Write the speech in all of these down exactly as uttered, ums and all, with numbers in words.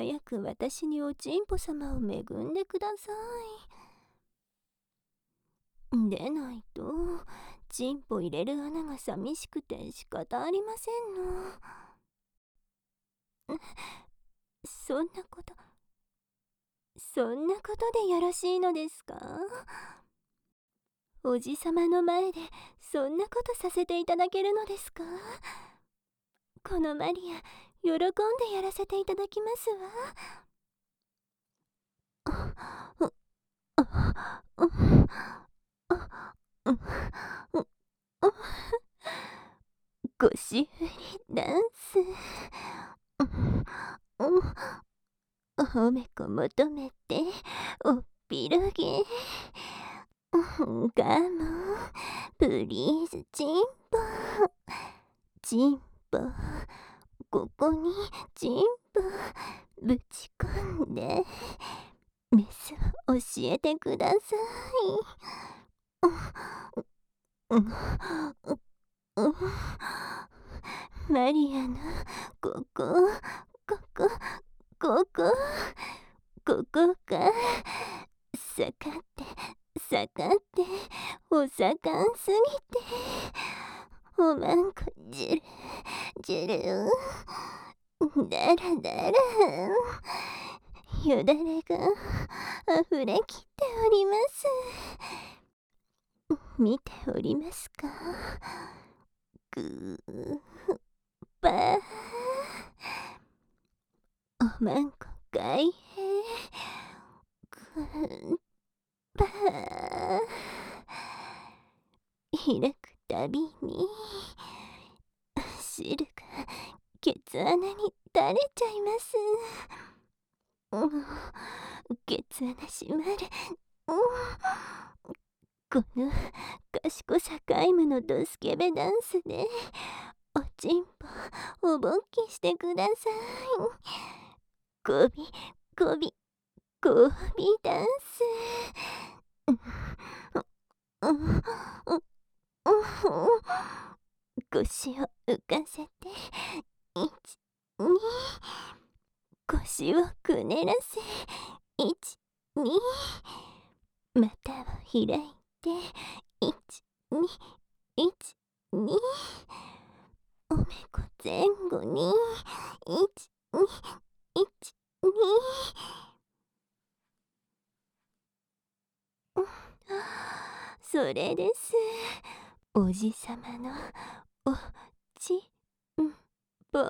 早く私におちんぽ様を恵んでください。でないとちんぽ入れる穴が寂しくて仕方ありませんの。そんなことそんなことでよろしいのですか？おじさまの前でそんなことさせていただけるのですか？このマリア、喜んでやらせていただきますわ。腰振りダンス。おめこ求めておっぴろげ。ガモプリーズチンポチンポ、ここにチンポぶち込んでメスを教えてください。マリアのここここここここが盛って盛ってお盛んすぎておまんこじゅるじゅるだらだらよだれがあふれきっております。見ておりますか？ぐーぱーおまんこ外閉ぐーぱー開くたびに汁がケツ穴に垂れちゃいます。うん、ケツ穴閉まる。うん、この賢さ皆無のドスケベダンスでおちんぽおぼっきしてください。こびこびこびダンス。腰を浮かせていち、に、腰をくねらせいち、に、股を開いていち、に、いち、に、おめこ前後にいち、に、いち、に、それです。おじさまのおちんぽ。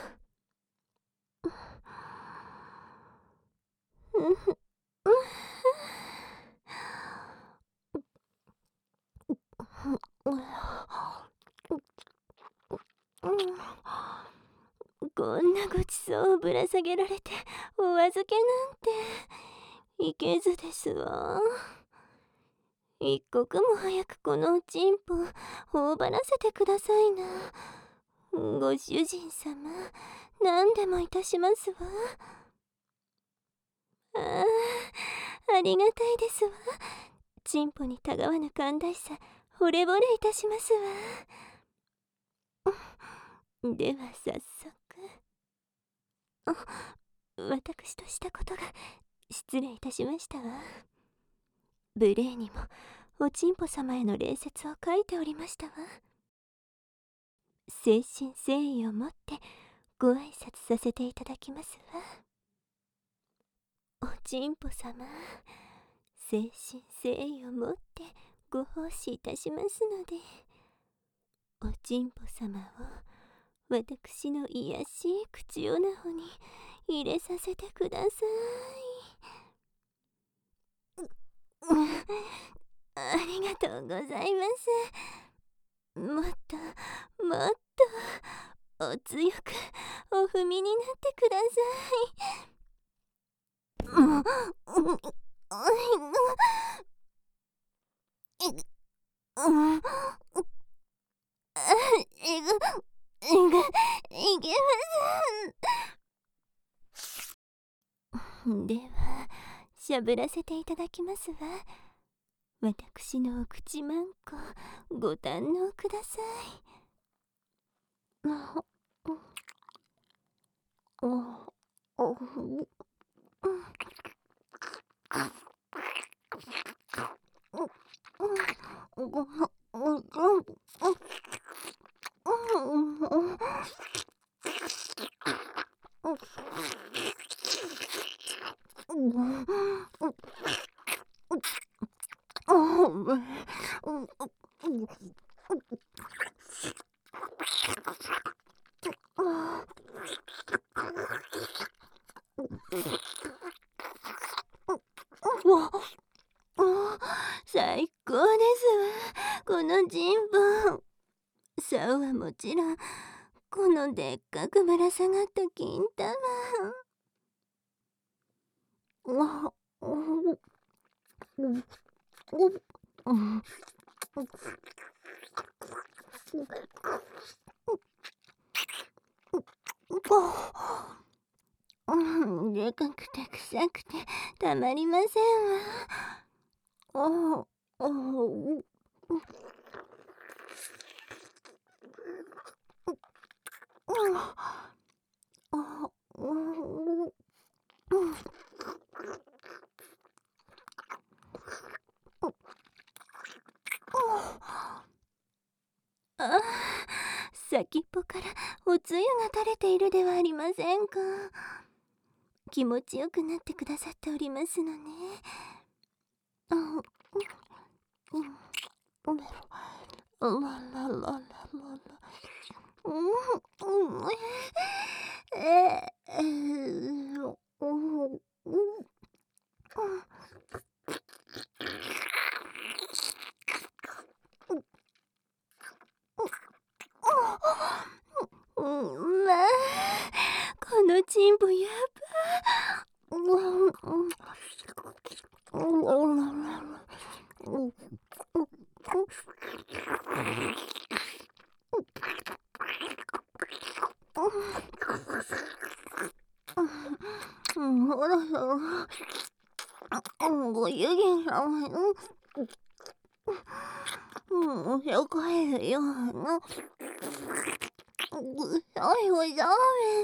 こんなごちそうをぶら下げられてお預けなんていけずですわ。一刻も早くこのおちんぽ頬張らせてくださいな。ご主人様、何でもいたしますわ。ああ、ありがたいですわ。ちんぽにたがわぬ寛大さ、惚れ惚れいたしますわ。では早速。私としたことが失礼いたしましたわ。無礼にもおちんぽ様への礼節を書いておりましたわ。誠心誠意をもってご挨拶させていただきますわ。おちんぽ様、誠心誠意をもってご奉仕いたしますので、おちんぽ様を私の癒やしい口おなほに入れさせてください。ありがとうございます。もっともっとお強くお踏みになってください。もう、うん、いぐ、いぐ、いけません。では、しゃぶらせていただきますわ。私のお口まんこ、ご堪能ください。 最高ですわ、この人望。竿はもちろん、このでっかくぶら下がった金玉。でかくて臭くてたまりませんわ。ああ、先っぽからおつゆが垂れているではありませんか。気持ちよくなってくださっておりますのね。あ、うん、うん、ららららら。うん、うん、ええ、うん、うん。うん、まあ、このチンポやば。うん、ほらほら。ご主人様の、うん、よかえるような。ぐさいござめ。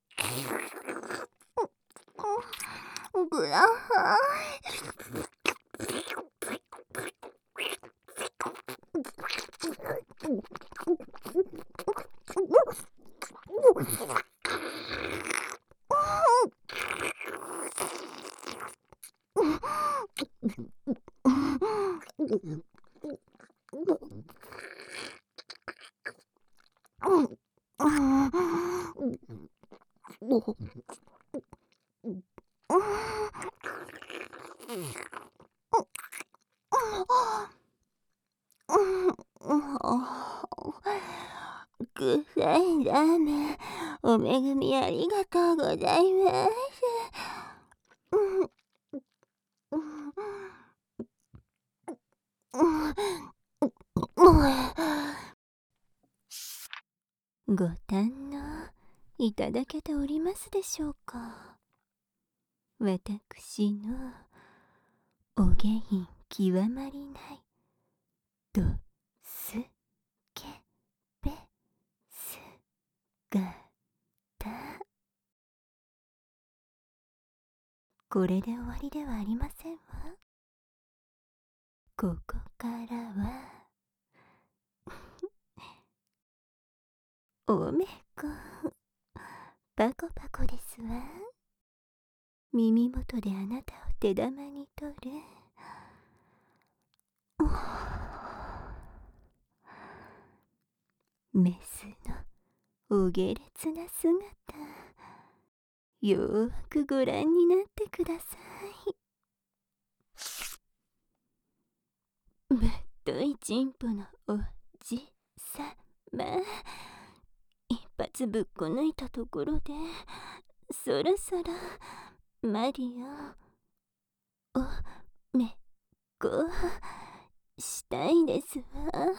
ください。くさいラーメン、お恵みありがとうございます。ご堪能いただけておりますでしょうか。私のお下品極まりないどすけべすがた。これで終わりではありませんわ。ここからはおめこパコパコですわ。耳元であなたを手玉に取る。メスのお下劣な姿、よーくご覧になってください。ぶっといチンポのおじさま、一発ぶっこ抜いたところでそろそろマリオおめこしたいですわ。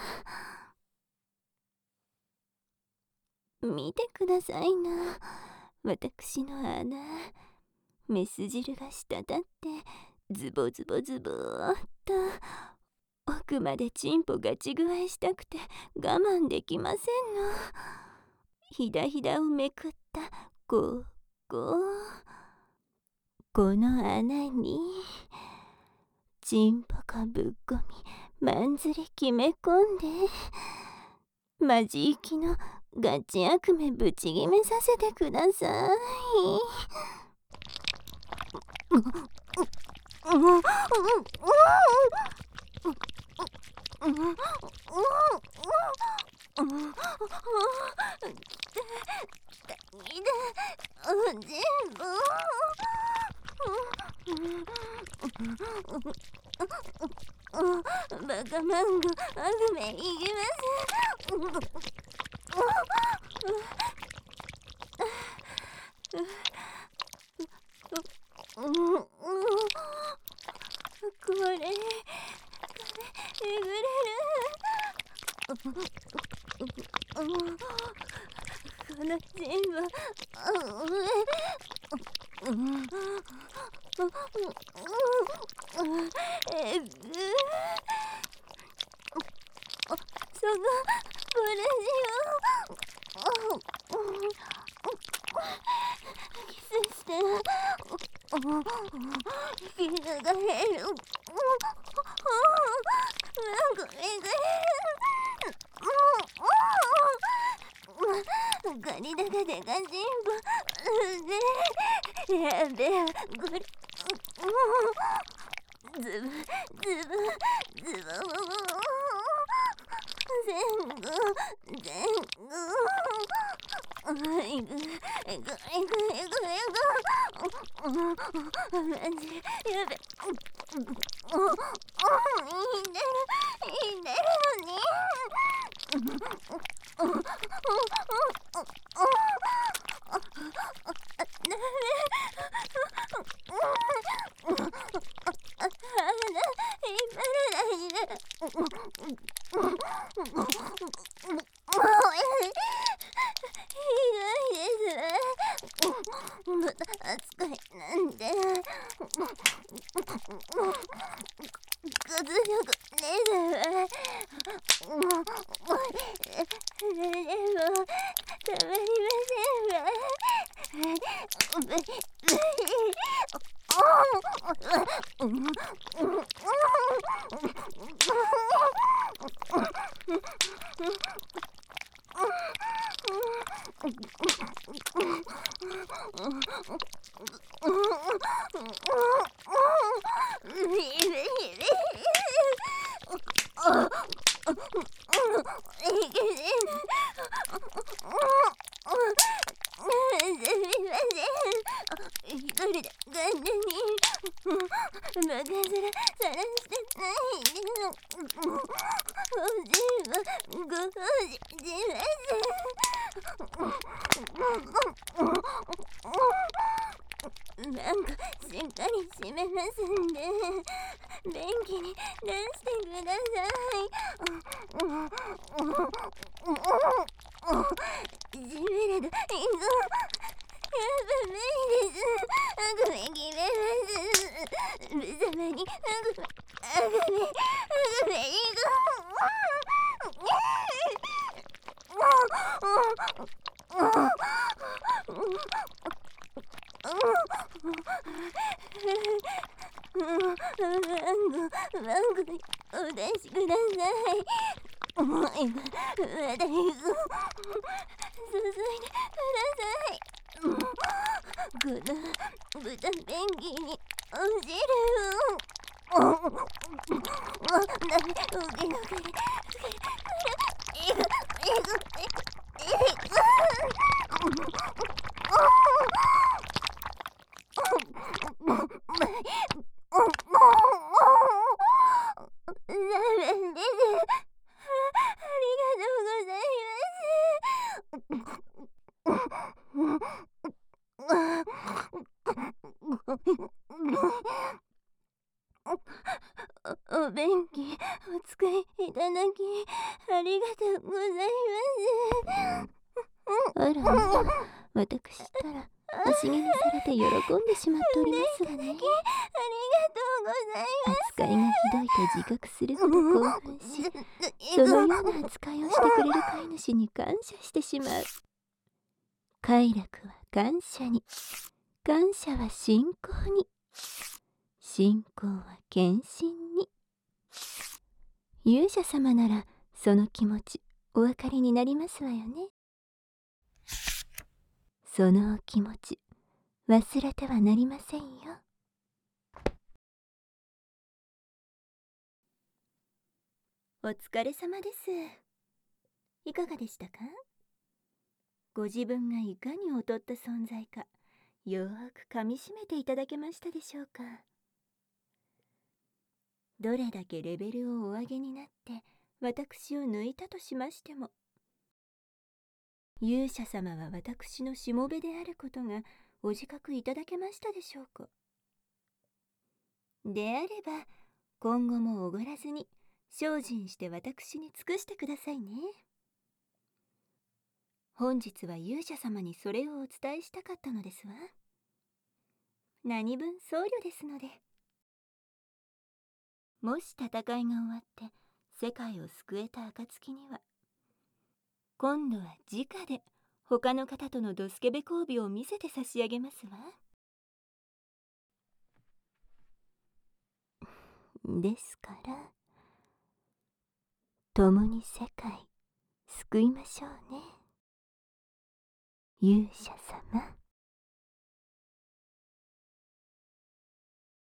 見てくださいな、私の穴。メス汁が滴ってズボズボズボーっと奥までチンポガチ具合したくて我慢できませんの。ひだひだをめくったここ。この穴にチンポコぶっこみまんずり決め込んで、マジ行きのガチ悪夢ぶち決めさせてください。バカマンゴアグメいけません。これ、これ、えぐれる。この全部、えぐ。その、これキスして、息がが減る。なんかえぐれる。ガニだがでかしんぼ。ねやべえ、これ。ズブ、ズブ、ズブ。全部、全部。えぐ、えぐ、えぐ、えぐ、えぐ。マジ、やべ。いいんでる、いいんでるのに。扱いなんで活力ねえわ。でもたまりませんわ。一人で完全にバカ面さらしてないで。おじいはご存知しません。なんかしっかり締めますんで、便器に出してください。締めれどいいぞ。やっぱ無理です。あぐめ決めます。無様にあぐめ、あぐめ、あぐめいこマンゴー、マンゴーお出しください。まだいく。注いでください。この豚ペンギンにお汁を。ダメ、大きなくれ。えぐ、えぐ、えぐ、えぐ。ダメです。ありがとうございます。お便器お使いいただきありがとうございます。あら、私ったら足毛にされて喜んでしまっておりますがね。ありがとうございます。扱いがひどいと自覚するほど興奮し、そのような扱いをしてくれる飼い主に感謝してしまう。 快楽は感謝に、感謝は信仰に、信仰は献身に。勇者様ならその気持ちお分かりになりますわよね。そのお気持ち忘れてはなりませんよ。お疲れ様です。いかがでしたか？ご自分がいかに劣った存在かよーくかみしめていただけましたでしょうか。どれだけレベルをお上げになって私を抜いたとしましても、勇者様は私のしもべであることがお自覚いただけましたでしょうか。であれば今後もおごらずに精進して私に尽くしてくださいね。本日は勇者様にそれをお伝えしたかったのですわ。何分僧侶ですので。もし戦いが終わって世界を救えた暁には、今度は直で他の方とのドスケベ交尾を見せて差し上げますわ。ですから共に世界救いましょうね、勇者様。